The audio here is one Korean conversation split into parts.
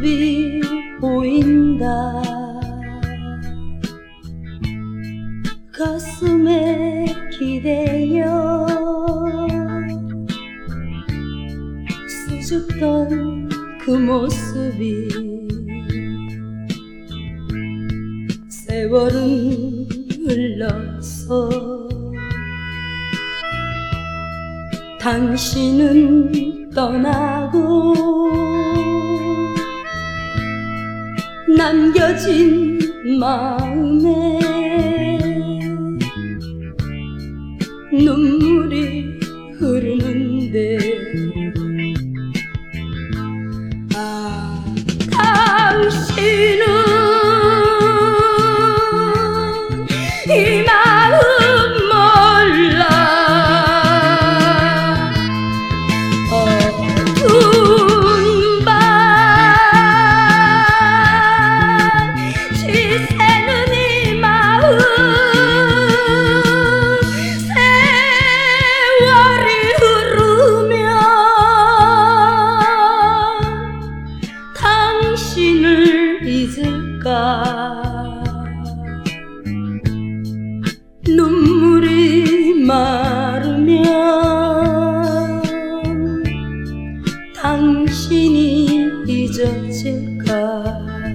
모습이 보인다. 가슴에 기대어 수줍던 그 모습이 세월은 흘러서 당신은 떠나고 남겨진 마음에 눈물이 흐르는데 당신은 이 마음 몰라. 어두운 밤 지새는 이 마음 세월이 흐르면 당신을 잊을까. 눈물이 마르면 당신이 잊어질까.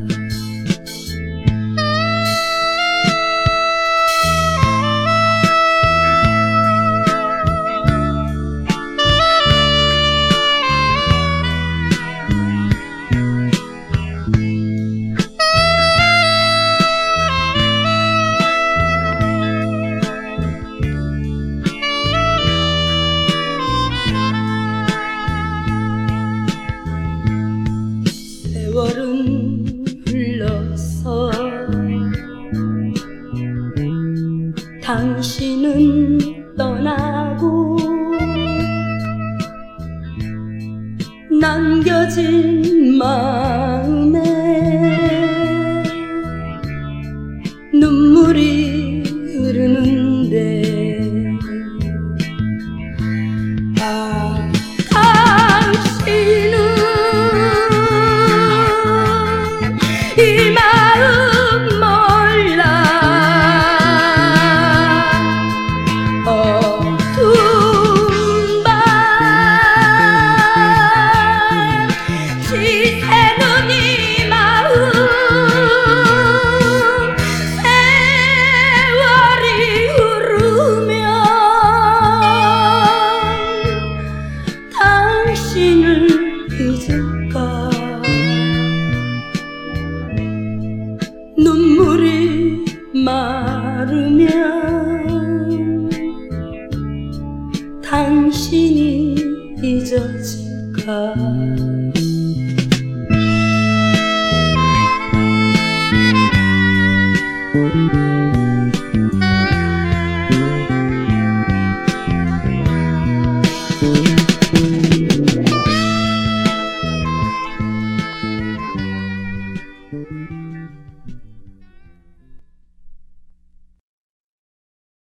세월은 흘러서 당신은 떠나고 남겨진 마음에 눈물이 흐르는데 이 마음 몰라. 어두운 밤 지새는 이 마음 세월이 흐르면 당신을 잊을까. 눈물이 마르면 당신이 잊어질까.